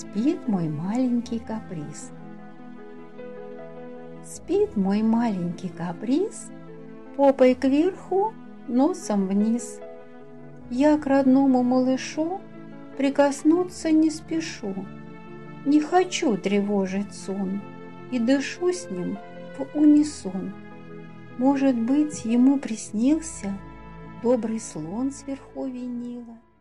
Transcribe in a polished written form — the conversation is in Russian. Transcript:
Спит мой маленький каприз. Спит мой маленький каприз, попой кверху, носом вниз. Я к родному малышу прикоснуться не спешу, не хочу тревожить сон и дышу с ним в унисон. Может быть, ему приснился добрый слон с верховий Нила.